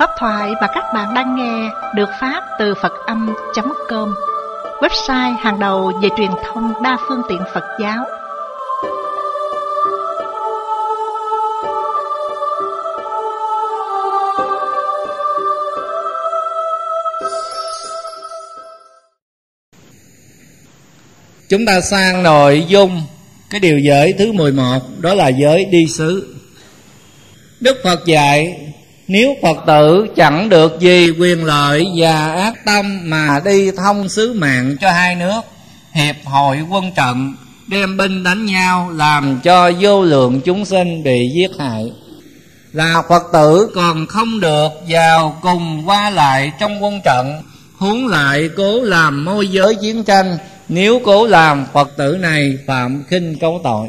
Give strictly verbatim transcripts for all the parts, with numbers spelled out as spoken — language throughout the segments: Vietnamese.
Pháp thoại mà các bạn đang nghe được phát từ Phật Âm chấm com, website hàng đầu về truyền thông đa phương tiện Phật giáo. Chúng ta sang nội dung cái điều giới thứ mười một, đó là giới đi xứ. Đức Phật dạy, nếu Phật tử chẳng được gì quyền lợi và ác tâm mà đi thông sứ mạng cho hai nước, hiệp hội quân trận, đem binh đánh nhau, làm cho vô lượng chúng sinh bị giết hại, là Phật tử còn không được vào cùng qua lại trong quân trận, huống lại cố làm môi giới chiến tranh. Nếu cố làm, Phật tử này phạm khinh cấu tội.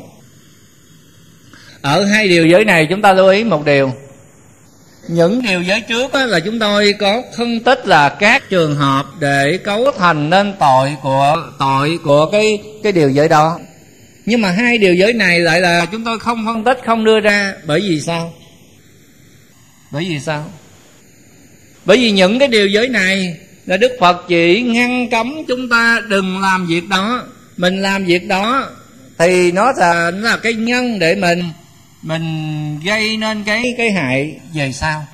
Ở hai điều giới này chúng ta lưu ý một điều. Những điều giới trước là chúng tôi có phân tích là các trường hợp để cấu thành nên tội của tội của cái cái điều giới đó. Nhưng mà hai điều giới này lại là chúng tôi không phân tích, không đưa ra. Bởi vì sao? Bởi vì sao? Bởi vì những cái điều giới này là Đức Phật chỉ ngăn cấm chúng ta đừng làm việc đó. Mình làm việc đó thì nó là, nó là cái nhân để mình mình gây nên cái cái hại về sau.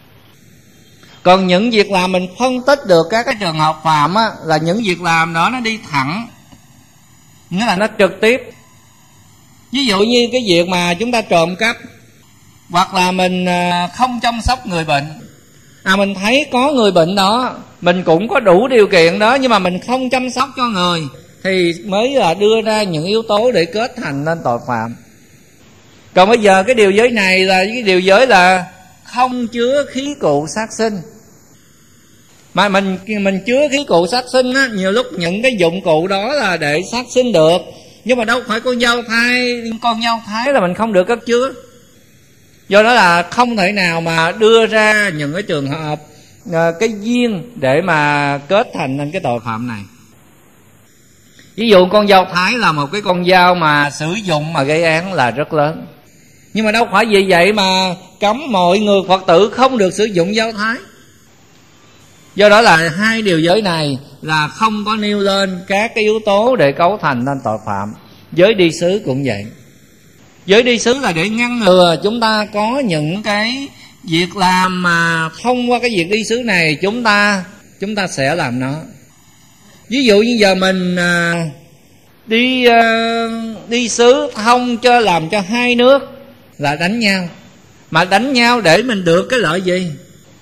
Còn những việc làm mình phân tích được các cái trường hợp phạm á, là những việc làm đó nó đi thẳng, nghĩa là nó trực tiếp. Ví dụ như cái việc mà chúng ta trộm cắp, hoặc là mình không chăm sóc người bệnh. À mình thấy có người bệnh đó, mình cũng có đủ điều kiện đó, nhưng mà mình không chăm sóc cho người, thì mới là đưa ra những yếu tố để kết thành nên tội phạm. Còn bây giờ cái điều giới này là cái điều giới là không chứa khí cụ sát sinh. Mà mình mình chứa khí cụ sát sinh á, nhiều lúc những cái dụng cụ đó là để sát sinh được, nhưng mà đâu phải con dao thai, con dao thái là mình không được cất chứa. Do đó là không thể nào mà đưa ra những cái trường hợp cái duyên để mà kết thành nên cái tội phạm này. Ví dụ con dao thái là một cái con dao mà sử dụng mà gây án là rất lớn, nhưng mà đâu phải vì vậy mà cấm mọi người Phật tử không được sử dụng dao thái. Do đó là hai điều giới này là không có nêu lên các cái yếu tố để cấu thành nên tội phạm. Giới đi xứ cũng vậy. Giới đi xứ là để ngăn ngừa chúng ta có những cái việc làm mà thông qua cái việc đi xứ này chúng ta chúng ta sẽ làm nó. Ví dụ như giờ mình à, đi à, đi xứ thông cho làm cho hai nước là đánh nhau. Mà đánh nhau để mình được cái lợi gì?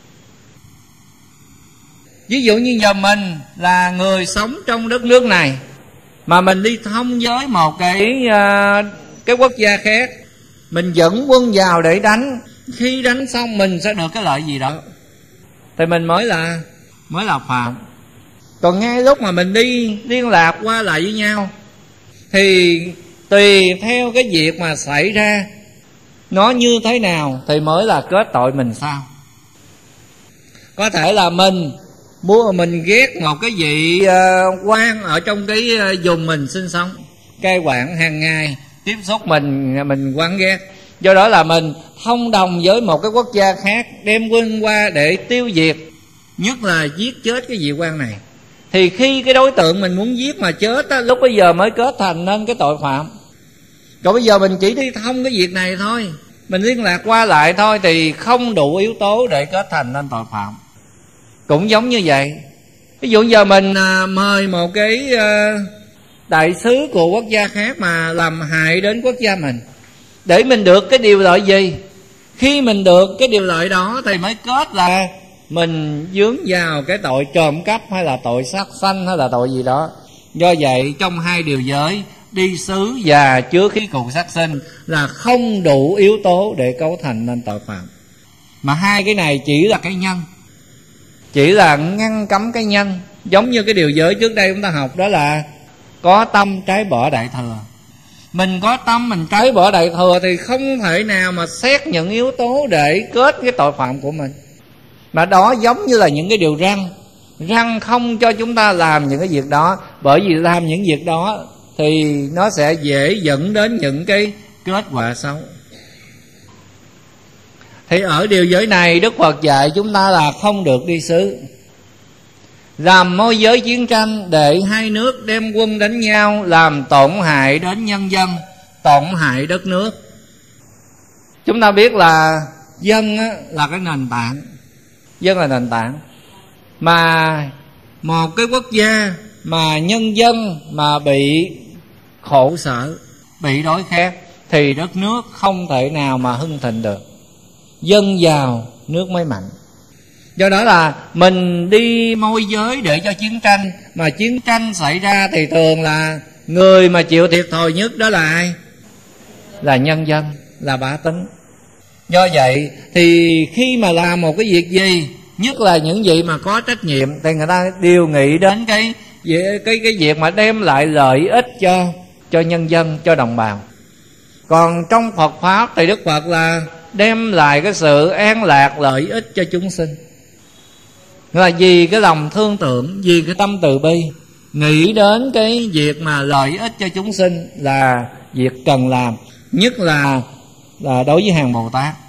Ví dụ như giờ mình là người sống trong đất nước này, mà mình đi thông với một cái à, cái quốc gia khác, mình dẫn quân vào để đánh. Khi đánh xong mình sẽ được cái lợi gì đó, thì mình mới là mới là phạm. Còn ngay lúc mà mình đi liên lạc qua lại với nhau, thì tùy theo cái việc mà xảy ra nó như thế nào thì mới là kết tội mình sao. Có thể là mình mua mình ghét một cái vị uh, quan ở trong cái uh, vùng mình sinh sống, cai quản hàng ngày, tiếp xúc mình mình quán ghét. Do đó là mình thông đồng với một cái quốc gia khác, đem quân qua để tiêu diệt, nhất là giết chết cái vị quan này. Thì khi cái đối tượng mình muốn giết mà chết á, lúc bây giờ mới kết thành nên cái tội phạm. Còn bây giờ mình chỉ đi thông cái việc này thôi, mình liên lạc qua lại thôi, thì không đủ yếu tố để kết thành nên tội phạm. Cũng giống như vậy. Ví dụ giờ mình à, mời một cái à, đại sứ của quốc gia khác mà làm hại đến quốc gia mình, để mình được cái điều lợi gì? Khi mình được cái điều lợi đó thì mới kết là mình vướng vào cái tội trộm cắp, hay là tội sát sanh, hay là tội gì đó. Do vậy trong hai điều giới đi xứ và chứa khí cụ sát sinh là không đủ yếu tố để cấu thành nên tội phạm. Mà hai cái này chỉ là cái nhân, chỉ là ngăn cấm cái nhân. Giống như cái điều giới trước đây chúng ta học, đó là có tâm trái bỏ đại thừa. Mình có tâm mình trái bỏ đại thừa thì không thể nào mà xét những yếu tố để kết cái tội phạm của mình. Mà đó giống như là những cái điều răn. Răn không cho chúng ta làm những cái việc đó, bởi vì làm những việc đó thì nó sẽ dễ dẫn đến những cái kết quả xấu. Thì ở điều giới này Đức Phật dạy chúng ta là không được đi xứ, làm môi giới chiến tranh để hai nước đem quân đánh nhau, làm tổn hại đến nhân dân, tổn hại đất nước. Chúng ta biết là dân là cái nền tảng, dân là nền tảng. Mà một cái quốc gia mà nhân dân mà bị khổ sở, bị đói khát, thì đất nước không thể nào mà hưng thịnh được. Dân giàu nước mới mạnh. Do đó là mình đi môi giới để cho chiến tranh, mà chiến tranh xảy ra thì thường là người mà chịu thiệt thòi nhất đó là ai? Là nhân dân, là bá tánh. Do vậy thì khi mà làm một cái việc gì, nhất là những vị mà có trách nhiệm, thì người ta đều nghĩ đến cái cái cái việc mà đem lại lợi ích cho cho nhân dân, cho đồng bào. Còn trong Phật pháp thì Đức Phật là đem lại cái sự an lạc lợi ích cho chúng sinh, là vì cái lòng thương tưởng, vì cái tâm từ bi, nghĩ đến cái việc mà lợi ích cho chúng sinh là việc cần làm, nhất là là đối với hàng Bồ Tát.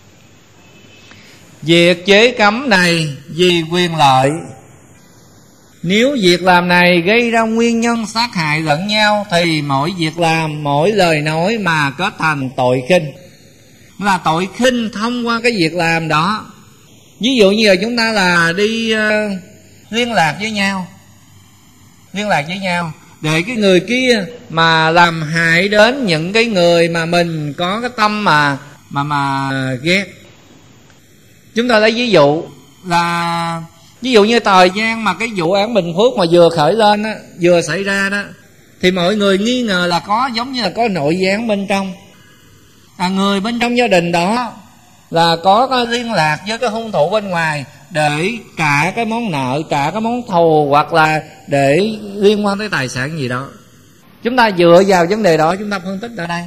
Việc chế cấm này vì quyền lợi. Nếu việc làm này gây ra nguyên nhân sát hại lẫn nhau, thì mỗi việc làm, mỗi lời nói mà kết thành tội khinh. Là tội khinh thông qua cái việc làm đó. Ví dụ như là chúng ta là đi uh, liên lạc với nhau, liên lạc với nhau để cái người kia mà làm hại đến những cái người mà mình có cái tâm mà mà mà ghét. Chúng ta lấy ví dụ là ví dụ như thời gian mà cái vụ án Bình Phước mà vừa khởi lên á, vừa xảy ra đó, thì mọi người nghi ngờ là có giống như là có nội gián bên trong. À, người bên trong gia đình đó là có cái liên lạc với cái hung thủ bên ngoài để trả cái món nợ, trả cái món thù, hoặc là để liên quan tới tài sản gì đó. Chúng ta dựa vào vấn đề đó chúng ta phân tích ở đây.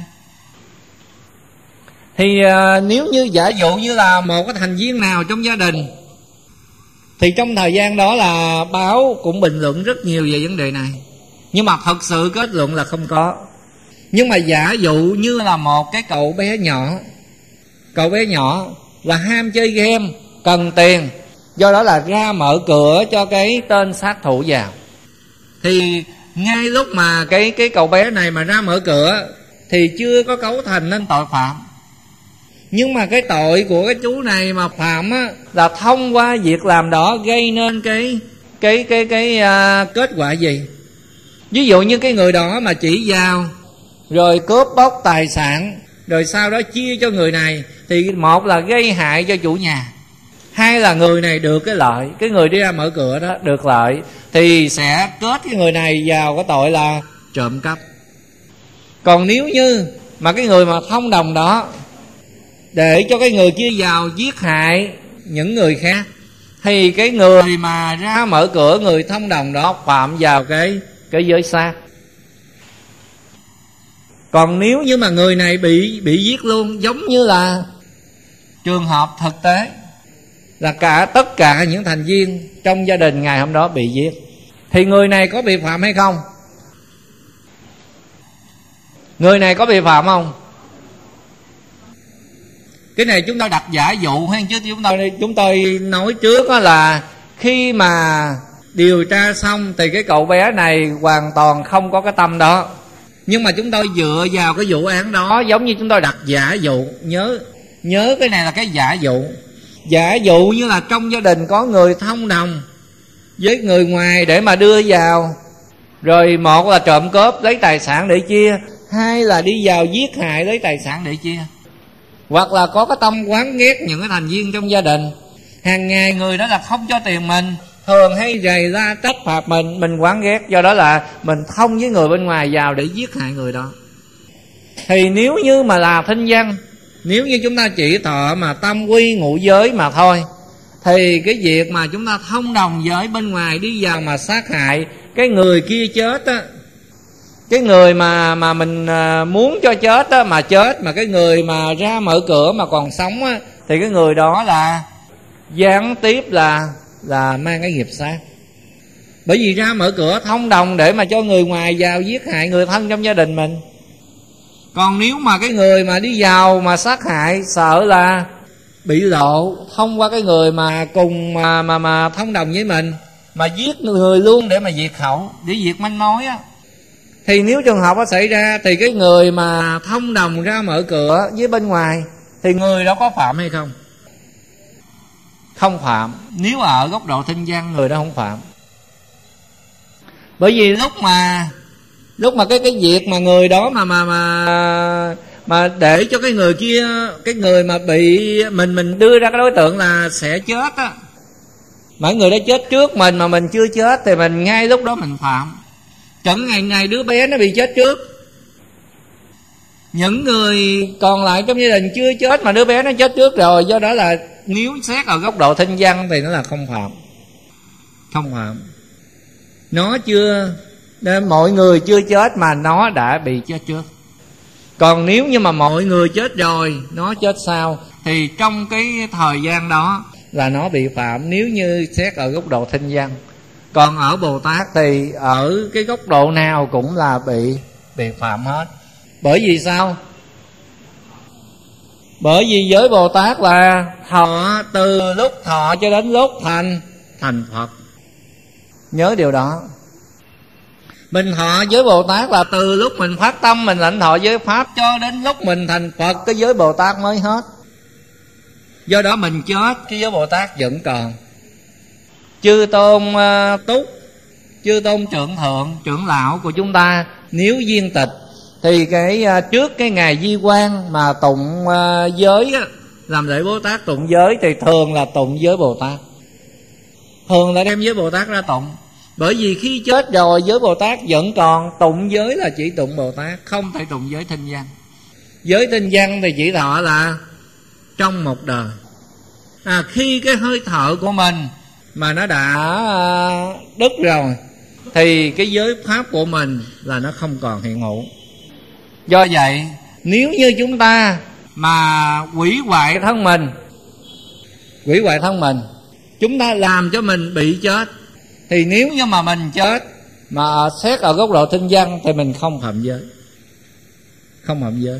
Thì à, nếu như giả dụ như là một cái thành viên nào trong gia đình, thì trong thời gian đó là báo cũng bình luận rất nhiều về vấn đề này, nhưng mà thật sự kết luận là không có. Nhưng mà giả dụ như là một cái cậu bé nhỏ, cậu bé nhỏ là ham chơi game, cần tiền, do đó là ra mở cửa cho cái tên sát thủ vào. Thì ngay lúc mà cái cái cậu bé này mà ra mở cửa thì chưa có cấu thành nên tội phạm, nhưng mà cái tội của cái chú này mà phạm á, là thông qua việc làm đó gây nên cái cái cái cái uh, kết quả gì? Ví dụ như cái người đó mà chỉ vào rồi cướp bóc tài sản, rồi sau đó chia cho người này, thì một là gây hại cho chủ nhà, hai là người này được cái lợi, cái người đi ra mở cửa đó được lợi, thì sẽ kết cái người này vào cái tội là trộm cắp. Còn nếu như mà cái người mà thông đồng đó để cho cái người kia vào giết hại những người khác, thì cái người mà ra mở cửa, người thông đồng đó phạm vào cái cái giới sát. Còn nếu như mà người này bị bị giết luôn, giống như là trường hợp thực tế là cả tất cả những thành viên trong gia đình ngày hôm đó bị giết, thì người này có bị phạm hay không? Người này có bị phạm không? Cái này chúng ta đặt giả dụ hay chứ chúng tôi chúng tôi nói trước đó là khi mà điều tra xong thì cái cậu bé này hoàn toàn không có cái tâm đó. Nhưng mà chúng tôi dựa vào cái vụ án đó, giống như chúng tôi đặt giả dụ. Nhớ nhớ cái này là cái giả dụ. Giả dụ như là trong gia đình có người thông đồng với người ngoài để mà đưa vào, rồi một là trộm cướp lấy tài sản để chia, hai là đi vào giết hại lấy tài sản để chia, hoặc là có cái tâm oán ghét những cái thành viên trong gia đình. Hàng ngày người đó là không cho tiền mình, thường hay rầy la trách phạt mình, mình oán ghét, do đó là mình thông với người bên ngoài vào để giết hại người đó. Thì nếu như mà là thinh văn, nếu như chúng ta chỉ thọ mà tam quy ngũ giới mà thôi, thì cái việc mà chúng ta thông đồng với bên ngoài đi vào mà sát hại cái người kia chết á, cái người mà mà mình muốn cho chết á mà chết, mà cái người mà ra mở cửa mà còn sống á, thì cái người đó là gián tiếp là là mang cái nghiệp sát. Bởi vì ra mở cửa thông đồng để mà cho người ngoài vào giết hại người thân trong gia đình mình. Còn nếu mà cái người mà đi vào mà sát hại, sợ là bị lộ thông qua cái người mà cùng mà mà mà thông đồng với mình, mà giết người luôn để mà diệt khẩu, để diệt manh mối á. Thì nếu trường hợp nó xảy ra thì cái người mà thông đồng ra mở cửa với bên ngoài thì người đó có phạm hay không? Không phạm. Nếu ở góc độ thinh văn, người đó không phạm. Bởi vì lúc mà lúc mà cái cái việc mà người đó mà mà mà mà để cho cái người kia, cái người mà bị mình mình đưa ra cái đối tượng là sẽ chết á, mà người đó chết trước mình mà mình chưa chết thì mình ngay lúc đó mình phạm. Chẳng ngày ngày đứa bé nó bị chết trước, những người còn lại trong gia đình chưa chết mà đứa bé nó chết trước rồi. Do đó là nếu xét ở góc độ thinh văn thì nó là không phạm. Không phạm. Nó chưa, mọi người chưa chết mà nó đã bị chết trước. Còn nếu như mà mọi người chết rồi, nó chết sau, thì trong cái thời gian đó là nó bị phạm, nếu như xét ở góc độ thinh văn. Còn ở Bồ Tát thì ở cái góc độ nào cũng là bị bị phạm hết. Bởi vì sao? Bởi vì với Bồ Tát là thọ từ lúc thọ cho đến lúc thành thành Phật. Nhớ điều đó. Mình thọ với Bồ Tát là từ lúc mình phát tâm mình lãnh thọ giới Pháp cho đến lúc mình thành Phật, cái giới Bồ Tát mới hết. Do đó mình chết, cái giới Bồ Tát vẫn còn. Chư Tôn uh, Túc, Chư Tôn Trưởng Thượng, trưởng lão của chúng ta nếu viên tịch thì cái uh, trước cái ngày di quan mà tụng uh, giới á, làm lễ Bồ Tát tụng giới thì thường là tụng giới Bồ Tát. Thường là đem giới Bồ Tát ra tụng. Bởi vì khi chết rồi giới Bồ Tát vẫn còn, tụng giới là chỉ tụng Bồ Tát, không thể tụng giới thinh văn. Giới thinh văn thì chỉ thọ là trong một đời. À, khi cái hơi thở của mình mà nó đã đứt rồi thì cái giới Pháp của mình là nó không còn hiện hữu. Do vậy nếu như chúng ta mà hủy hoại thân mình, hủy hoại thân mình, chúng ta làm cho mình bị chết, thì nếu như mà mình chết mà xét ở góc độ thinh văn thì mình không phạm giới. Không phạm giới.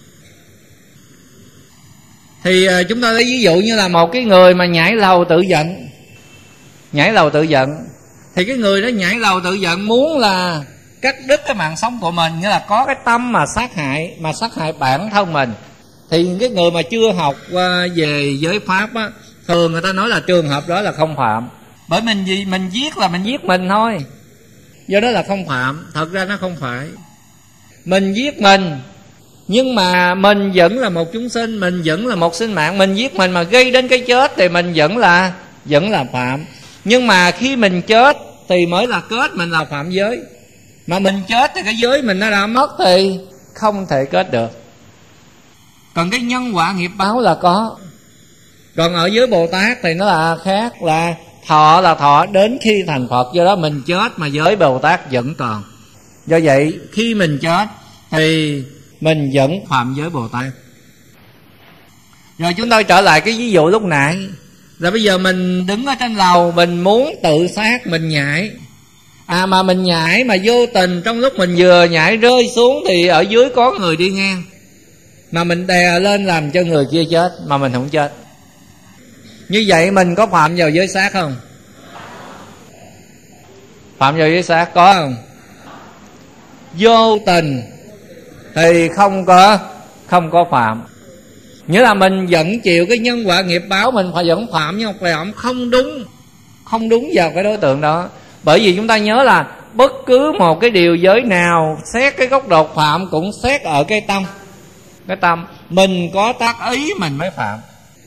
Thì chúng ta lấy ví dụ như là một cái người mà nhảy lầu tự giận. Nhảy lầu tự giận thì cái người đó nhảy lầu tự giận muốn là cắt đứt cái mạng sống của mình, nghĩa là có cái tâm mà sát hại, mà sát hại bản thân mình. Thì cái người mà chưa học về giới Pháp á, thường người ta nói là trường hợp đó là không phạm. Bởi mình gì mình giết là mình giết mình thôi, do đó là không phạm. Thật ra nó không phải. Mình giết mình, nhưng mà mình vẫn là một chúng sinh, mình vẫn là một sinh mạng. Mình giết mình mà gây đến cái chết thì mình vẫn là vẫn là phạm. Nhưng mà khi mình chết thì mới là kết mình là phạm giới. Mà mình chết thì cái giới mình nó đã mất thì không thể kết được. Còn cái nhân quả nghiệp báo là có. Còn ở giới Bồ Tát thì nó là khác, là thọ là thọ đến khi thành Phật. Do đó mình chết mà giới Bồ Tát vẫn còn. Do vậy khi mình chết thì mình vẫn phạm giới Bồ Tát. Rồi chúng ta trở lại cái ví dụ lúc nãy, là bây giờ mình đứng ở trên lầu, mình muốn tự sát, mình nhảy. À mà mình nhảy mà vô tình trong lúc mình vừa nhảy rơi xuống thì ở dưới có người đi ngang, mà mình đè lên làm cho người kia chết mà mình không chết. Như vậy mình có phạm vào giới sát không? Phạm vào giới sát có không? Vô tình thì không có không có phạm. Nghĩa là mình vẫn chịu cái nhân quả nghiệp báo, mình phải vẫn phạm, nhưng mà không đúng, không đúng vào cái đối tượng đó. Bởi vì chúng ta nhớ là bất cứ một cái điều giới nào xét cái góc độ phạm cũng xét ở cái tâm. Cái tâm mình có tác ý mình mới phạm.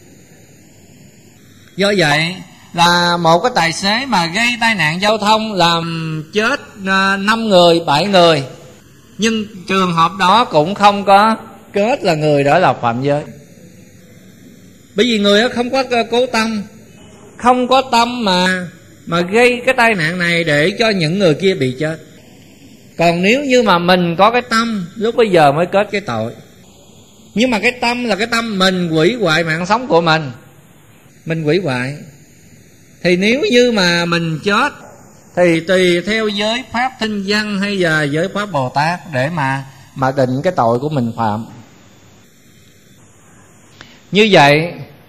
Do vậy là một cái tài xế mà gây tai nạn giao thông làm chết năm người, bảy người, nhưng trường hợp đó cũng không có kết là người đó là phạm giới. Bởi vì người đó không có cố tâm, không có tâm mà mà gây cái tai nạn này để cho những người kia bị chết. Còn nếu như mà mình có cái tâm, lúc bây giờ mới kết cái tội. Nhưng mà cái tâm là cái tâm mình hủy hoại mạng sống của mình, mình hủy hoại. Thì nếu như mà mình chết thì tùy theo giới Pháp Thinh Văn hay là giới Pháp Bồ Tát để mà mà định cái tội của mình phạm. Như vậy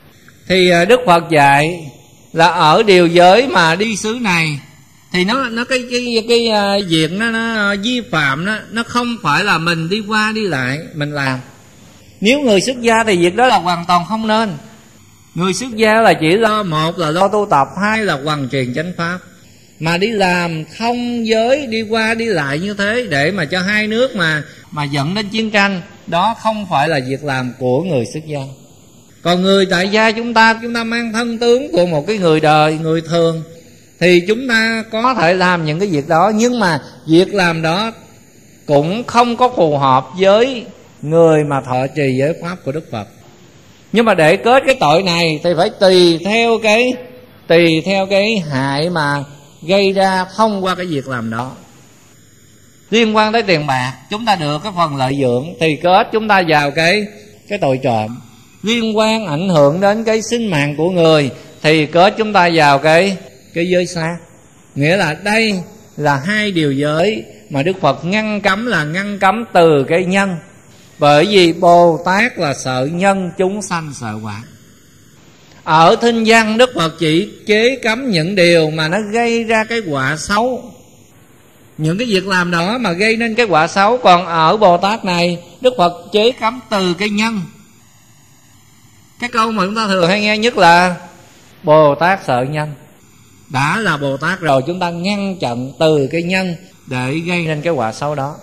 Thì Đức Phật dạy là ở điều giới mà đi xứ này thì nó nó cái cái cái, cái uh, việc nó nó vi phạm đó, nó không phải là mình đi qua đi lại mình làm. Nếu người xuất gia thì việc đó là hoàn toàn không nên. Người xuất gia là chỉ lo, một là lo tu tập, hai là hoàn truyền chánh pháp. Mà đi làm thông giới, đi qua đi lại như thế để mà cho hai nước mà mà dẫn đến chiến tranh, đó không phải là việc làm của người xuất gia. Còn người tại gia chúng ta, chúng ta mang thân tướng của một cái người đời, người thường, thì chúng ta có thể làm những cái việc đó. Nhưng mà việc làm đó cũng không có phù hợp với người mà thọ trì giới pháp của Đức Phật. Nhưng mà để kết cái tội này thì phải tùy theo cái tùy theo cái hại mà gây ra thông qua cái việc làm đó. Liên quan tới tiền bạc, chúng ta được cái phần lợi dưỡng thì kết chúng ta vào cái cái tội trộm. Liên quan ảnh hưởng đến cái sinh mạng của người thì kết chúng ta vào cái cái giới sát. Nghĩa là đây là hai điều giới mà Đức Phật ngăn cấm, là ngăn cấm từ cái nhân. Bởi vì Bồ Tát là sợ nhân, chúng sanh sợ quả. Ở thinh văn Đức Phật chỉ chế cấm những điều mà nó gây ra cái quả xấu, những cái việc làm đó mà gây nên cái quả xấu. Còn ở Bồ Tát này Đức Phật chế cấm từ cái nhân. Cái câu mà chúng ta thường hay nghe nhất là Bồ Tát sợ nhân. Đã là Bồ Tát rồi, chúng ta ngăn chặn từ cái nhân để gây nên cái quả xấu đó.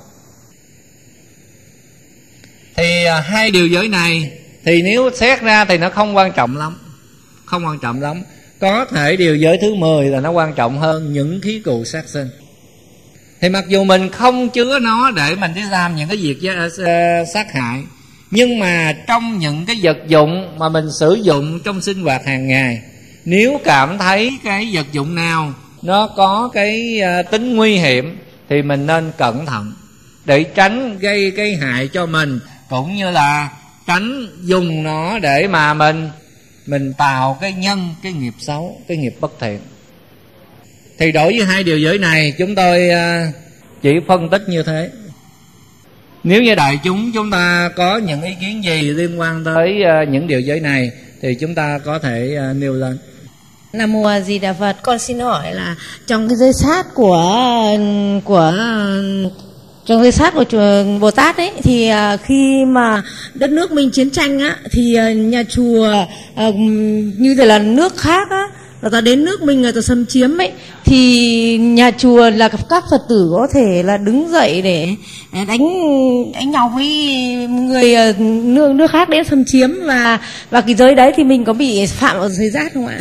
Thì hai điều giới này thì nếu xét ra thì nó không quan trọng lắm, không quan trọng lắm. Có thể điều giới thứ mười là nó quan trọng hơn những khí cụ sát sinh. Thì mặc dù mình không chứa nó để mình đi làm những cái việc sát hại, nhưng mà trong những cái vật dụng mà mình sử dụng trong sinh hoạt hàng ngày, nếu cảm thấy cái vật dụng nào nó có cái tính nguy hiểm thì mình nên cẩn thận để tránh gây cái hại cho mình, cũng như là tránh dùng nó để mà mình mình tạo cái nhân, cái nghiệp xấu, cái nghiệp bất thiện. Thì đối với hai điều giới này chúng tôi chỉ phân tích như thế. Nếu như đại chúng chúng ta có những ý kiến gì liên quan tới những điều giới này thì chúng ta có thể nêu lên. Nam Mô A Di Đà Phật. Con xin hỏi là trong cái giới sát của của trong giới sát của chùa Bồ Tát ấy, thì khi mà đất nước mình chiến tranh á, thì nhà chùa như thế là nước khác á, người ta đến nước mình người ta xâm chiếm ấy, thì nhà chùa là các Phật tử có thể là đứng dậy để đánh đánh nhau với người nước nước khác đến xâm chiếm, và và cái giới đấy thì mình có bị phạm vào giới sát không ạ?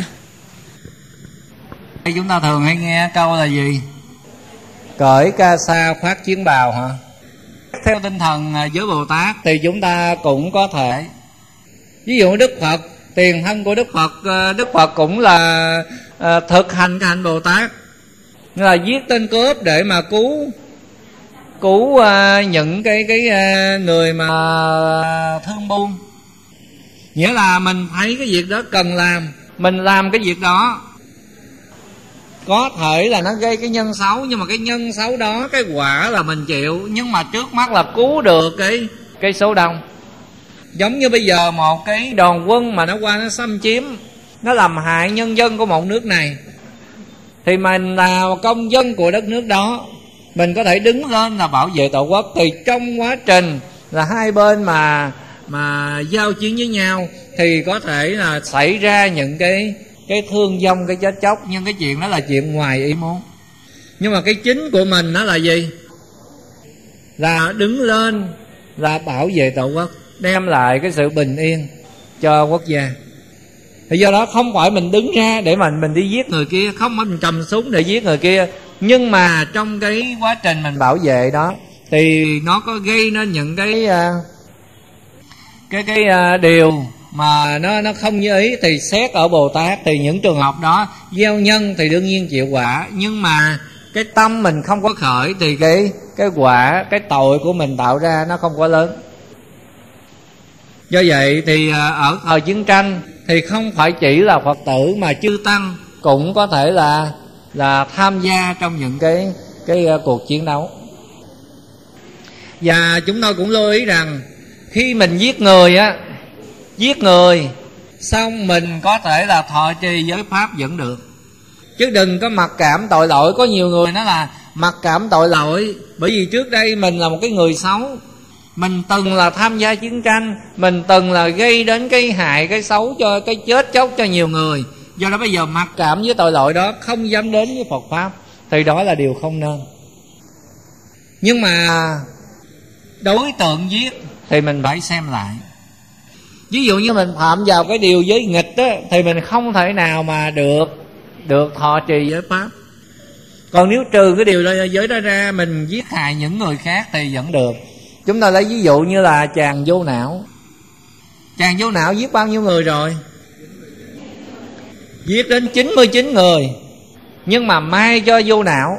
Chúng ta thường hay nghe câu là gì? Cởi ca sa khoác chiến bào hả? Theo tinh thần giới Bồ Tát thì chúng ta cũng có thể, ví dụ Đức Phật, tiền thân của Đức Phật, Đức Phật cũng là à, thực hành cái hạnh Bồ Tát, là giết tên cướp để mà cứu cứu à, những cái cái à, người mà thương buôn. Nghĩa là mình thấy cái việc đó cần làm, mình làm cái việc đó. Có thể là nó gây cái nhân xấu, nhưng mà cái nhân xấu đó, cái quả là mình chịu, nhưng mà trước mắt là cứu được cái cái số đông. Giống như bây giờ một cái đoàn quân mà nó qua nó xâm chiếm, nó làm hại nhân dân của một nước này, thì mình là công dân của đất nước đó, mình có thể đứng lên là bảo vệ tổ quốc. Thì trong quá trình là hai bên mà mà giao chiến với nhau thì có thể là xảy ra những cái cái thương vong, cái chết chóc, nhưng cái chuyện đó là chuyện ngoài ý muốn. Nhưng mà cái chính của mình nó là gì? Là đứng lên, là bảo vệ tổ quốc, đem lại cái sự bình yên cho quốc gia. Thì do đó không phải mình đứng ra để mình mình đi giết người kia, không phải mình cầm súng để giết người kia, nhưng mà trong cái quá trình mình bảo vệ đó thì nó có gây nên những cái cái cái điều mà nó nó không như ý. Thì xét ở Bồ Tát thì những trường hợp đó gieo nhân thì đương nhiên chịu quả, nhưng mà cái tâm mình không có khởi thì cái cái quả, cái tội của mình tạo ra nó không có lớn. Do vậy thì ở thời chiến tranh thì không phải chỉ là Phật tử mà chư tăng cũng có thể là là tham gia trong những cái cái cuộc chiến đấu. Và chúng tôi cũng lưu ý rằng khi mình giết người á, giết người xong mình có thể là thọ trì giới pháp vẫn được. Chứ đừng có mặc cảm tội lỗi. Có nhiều người nói là mặc cảm tội lỗi bởi vì trước đây mình là một cái người xấu, mình từng là tham gia chiến tranh, mình từng là gây đến cái hại, cái xấu, cho cái chết chóc cho nhiều người. Do đó bây giờ mặc cảm với tội lỗi đó, không dám đến với Phật Pháp, thì đó là điều không nên. Nhưng mà đối tượng giết thì mình phải xem lại. Ví dụ như mình phạm vào cái điều giới nghịch đó, thì mình không thể nào mà được được thọ trì giới pháp. Còn nếu trừ cái điều giới đó ra, mình giết hại những người khác thì vẫn được. Chúng ta lấy ví dụ như là chàng vô não. Chàng vô não giết bao nhiêu người rồi? Giết đến chín mươi chín người. Nhưng mà may cho vô não,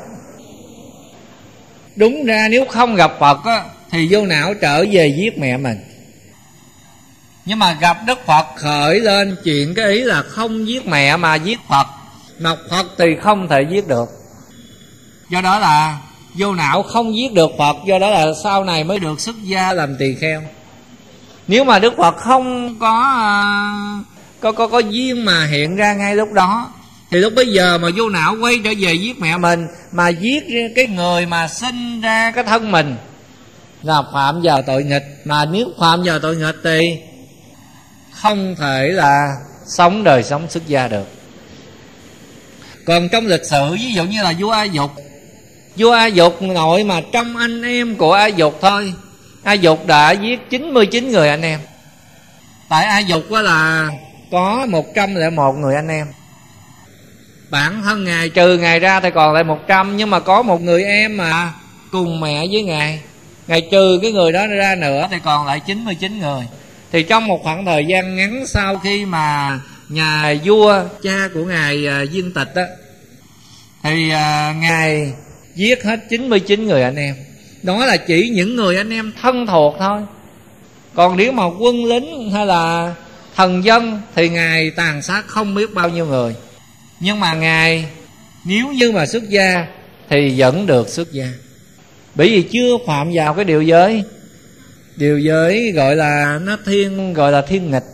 đúng ra nếu không gặp Phật á, thì vô não trở về giết mẹ mình. Nhưng mà gặp Đức Phật khởi lên chuyện cái ý là không giết mẹ mà giết Phật. Mà Phật thì không thể giết được. Do đó là vô não không giết được Phật. Do đó là sau này mới được xuất gia làm tỳ kheo. Nếu mà Đức Phật không có Có, có, có duyên mà hiện ra ngay lúc đó, thì lúc bấy giờ mà vô não quay trở về giết mẹ mình, mà giết cái người mà sinh ra cái thân mình, là phạm vào tội nghịch. Mà nếu phạm vào tội nghịch thì không thể là sống đời sống xuất gia được. Còn trong lịch sử, ví dụ như là vua A Dục. Vua A Dục nội mà trong anh em của A Dục thôi, A Dục đã giết chín mươi chín người anh em. Tại A Dục đó là có một trăm lẻ một người anh em. Bản thân Ngài trừ Ngài ra thì còn lại một trăm. Nhưng mà có một người em mà cùng mẹ với Ngài, Ngài trừ cái người đó ra nữa thì còn lại chín mươi chín người. Thì trong một khoảng thời gian ngắn sau khi mà nhà vua cha của Ngài viên tịch đó, thì Ngài giết hết chín mươi chín người anh em. Đó là chỉ những người anh em thân thuộc thôi. Còn nếu mà quân lính hay là thần dân thì Ngài tàn sát không biết bao nhiêu người. Nhưng mà Ngài nếu như mà xuất gia thì vẫn được xuất gia, bởi vì chưa phạm vào cái điều giới. Điều giới gọi là nó thiên, gọi là thiên nghịch.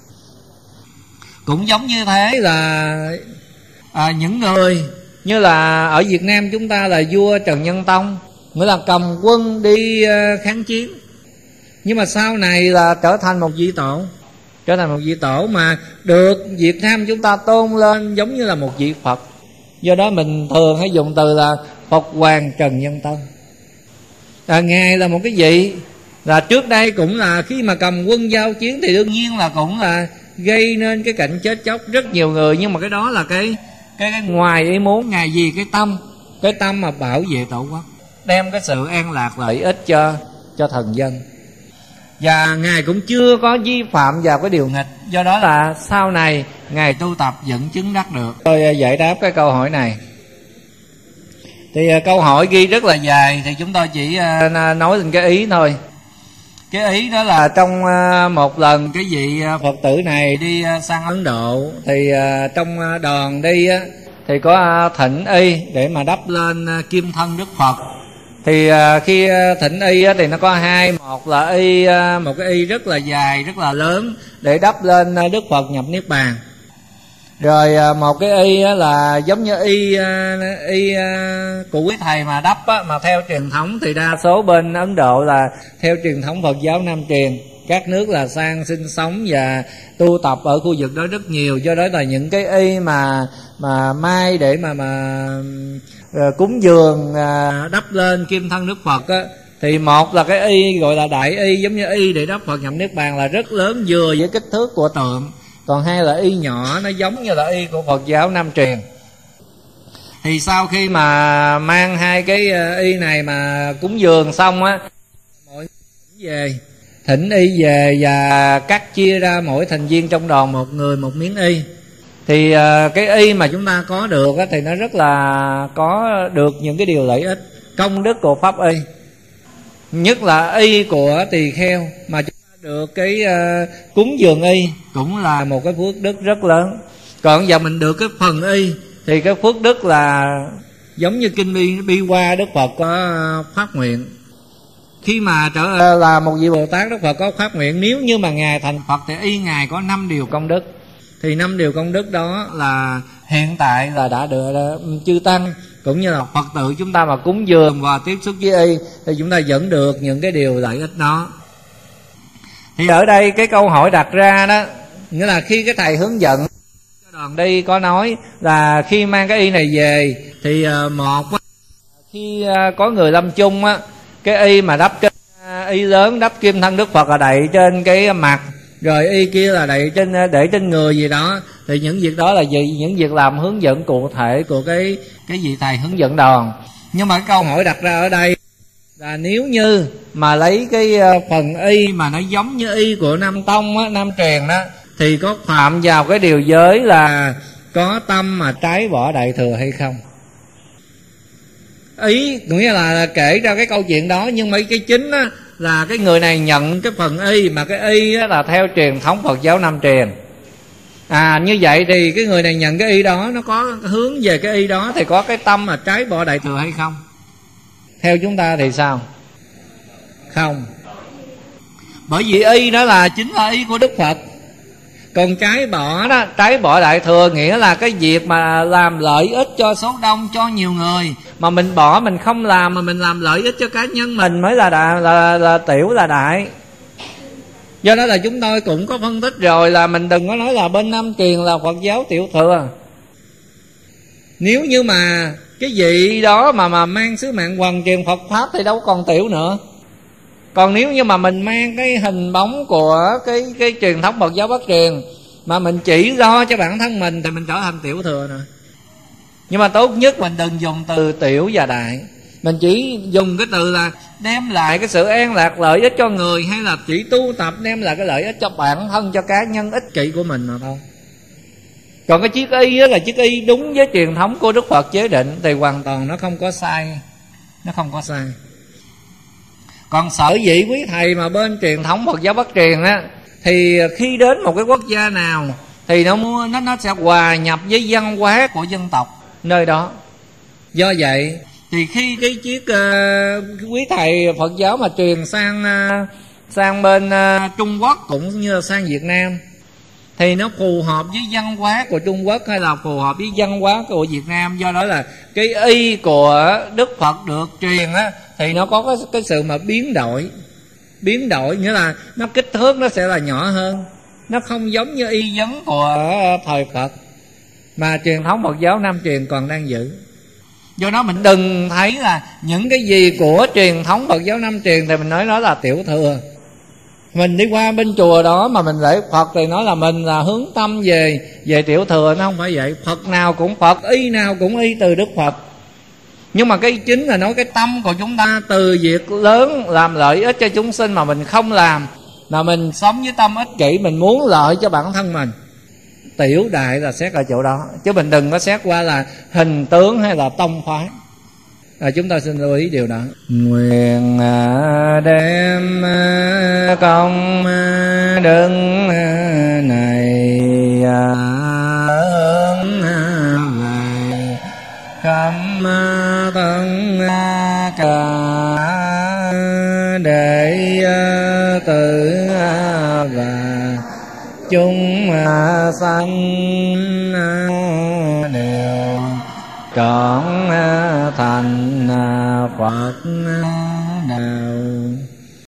Cũng giống như thế là à, những người như là ở Việt Nam chúng ta là vua Trần Nhân Tông, nghĩa là cầm quân đi uh, kháng chiến. Nhưng mà sau này là trở thành một vị tổ, trở thành một vị tổ mà được Việt Nam chúng ta tôn lên giống như là một vị Phật. Do đó mình thường hay dùng từ là Phật Hoàng Trần Nhân Tông. À, Ngài là một cái vị là trước đây cũng là khi mà cầm quân giao chiến thì đương nhiên là cũng là gây nên cái cảnh chết chóc rất nhiều người. Nhưng mà cái đó là cái cái, cái ngoài ý muốn. Ngài vì cái tâm, cái tâm mà bảo vệ tổ quốc, đem cái sự an lạc lợi ích cho cho thần dân. Và Ngài cũng chưa có vi phạm vào cái điều nghịch. Do đó là sau này Ngài tu tập vẫn chứng đắc được. Tôi giải đáp cái câu hỏi này. Thì câu hỏi ghi rất là dài, thì chúng tôi chỉ nói lên cái ý thôi. Cái ý đó là trong một lần cái vị Phật tử này đi sang Ấn Độ, thì trong đoàn đi thì có thỉnh y để mà đắp lên kim thân Đức Phật. Thì khi thỉnh y thì nó có hai. Một là y, một cái y rất là dài, rất là lớn để đắp lên Đức Phật nhập Niết Bàn. Rồi một cái y là giống như y, y của quý thầy mà đắp á, mà theo truyền thống thì đa số bên Ấn Độ là theo truyền thống Phật giáo Nam truyền. Các nước là sang sinh sống và tu tập ở khu vực đó rất nhiều. Do đó là những cái y mà mà mai để mà mà cúng dường đắp lên kim thân Đức Phật á, thì một là cái y gọi là đại y, giống như y để đắp Phật nhập Niết Bàn là rất lớn, vừa với kích thước của tượng. Còn hai là y nhỏ, nó giống như là y của Phật giáo Nam truyền. Thì sau khi mà mang hai cái y này mà cúng dường xong á, mọi người thỉnh về, thỉnh y về và cắt chia ra mỗi thành viên trong đoàn một người một miếng y. Thì cái y mà chúng ta có được á, thì nó rất là có được những cái điều lợi ích, công đức của pháp y. Nhất là y của tỳ kheo mà chúng ta được cái uh, cúng dường y cũng là một cái phước đức rất lớn. Còn giờ mình được cái phần y thì cái phước đức là giống như kinh bi, bi hoa Đức Phật có phát nguyện. Khi mà trở là một vị Bồ Tát, Đức Phật có phát nguyện nếu như mà Ngài thành Phật thì y Ngài có năm điều công đức. Thì năm điều công đức đó là hiện tại là đã được chư tăng cũng như là Phật tử chúng ta mà cúng dường và tiếp xúc với y thì chúng ta vẫn được những cái điều lợi ích đó. Thì ở đây cái câu hỏi đặt ra đó, nghĩa là khi cái thầy hướng dẫn cho đoàn đi có nói là khi mang cái y này về thì một, khi có người lâm chung á, cái y mà đắp trên y lớn, đắp kim thân Đức Phật là đậy trên cái mặt, rồi y kia là đậy trên để trên người gì đó, thì những việc đó là gì? Những việc làm hướng dẫn cụ thể của cái cái vị thầy hướng dẫn đoàn. Nhưng mà cái câu hỏi đặt ra ở đây là nếu như mà lấy cái phần y mà nó giống như y của Nam Tông á, Nam Truyền đó, thì có phạm vào cái điều giới là có tâm mà trái bỏ đại thừa hay không? Ý nghĩa là kể ra cái câu chuyện đó, nhưng mà cái chính á là cái người này nhận cái phần y, mà cái y á là theo truyền thống Phật giáo Nam Truyền. À như vậy thì cái người này nhận cái y đó, nó có hướng về cái y đó, thì có cái tâm mà trái bỏ đại thừa hay không? Theo chúng ta thì sao? Không. Bởi vì y đó là chính là y của Đức Phật. Còn trái bỏ đó, trái bỏ đại thừa nghĩa là cái việc mà làm lợi ích cho số đông, cho nhiều người, mà mình bỏ, mình không làm, mà mình làm lợi ích cho cá nhân mình mới là đại, là, là, là tiểu là đại. Do đó là chúng tôi cũng có phân tích rồi, là mình đừng có nói là bên Nam Truyền là Phật giáo tiểu thừa. Nếu như mà cái vị đó mà mà mang sứ mạng hoàn truyền Phật pháp thì đâu còn tiểu nữa. Còn nếu như mà mình mang cái hình bóng của cái cái truyền thống Phật giáo Bắc Truyền mà mình chỉ lo cho bản thân mình thì mình trở thành tiểu thừa rồi. Nhưng mà tốt nhất mình đừng dùng từ tiểu và đại, mình chỉ dùng cái từ là đem lại cái sự an lạc lợi ích cho người, hay là chỉ tu tập đem lại cái lợi ích cho bản thân, cho cá nhân ích kỷ của mình mà thôi. Còn cái chiếc y đó là chiếc y đúng với truyền thống của Đức Phật chế định thì hoàn toàn nó không có sai. Nó không có sai. Còn sở dĩ quý thầy mà bên truyền thống Phật giáo Bắc Truyền á, thì khi đến một cái quốc gia nào thì nó mua nó nó sẽ hòa nhập với văn hóa của dân tộc nơi đó. Do vậy thì khi cái chiếc uh, quý thầy Phật giáo mà truyền sang uh, sang bên uh, Trung Quốc cũng như là sang Việt Nam thì nó phù hợp với văn hóa của Trung Quốc hay là phù hợp với văn hóa của Việt Nam. Do đó là cái y của Đức Phật được truyền á thì nó có cái, cái sự mà biến đổi. Biến đổi nghĩa là nó kích thước nó sẽ là nhỏ hơn, nó không giống như y vấn của thời Phật mà truyền thống Phật giáo Nam Truyền còn đang giữ. Do đó mình đừng thấy là những cái gì của truyền thống Phật giáo Nam Truyền thì mình nói nó là tiểu thừa. Mình đi qua bên chùa đó mà mình lễ Phật thì nói là mình là hướng tâm về về tiểu thừa, nó không phải vậy. Phật nào cũng Phật, y nào cũng y từ Đức Phật. Nhưng mà cái chính là nói cái tâm của chúng ta từ việc lớn làm lợi ích cho chúng sinh mà mình không làm, là mình sống với tâm ích kỷ, mình muốn lợi cho bản thân mình. Tiểu đại là xét ở chỗ đó, chứ mình đừng có xét qua là hình tướng hay là tông phái. À, chúng ta xin lưu ý điều đó. Nguyện đem công đức này hướng về khắp thân cả đệ tử và chúng sanh đều trọn thành Phật đạo.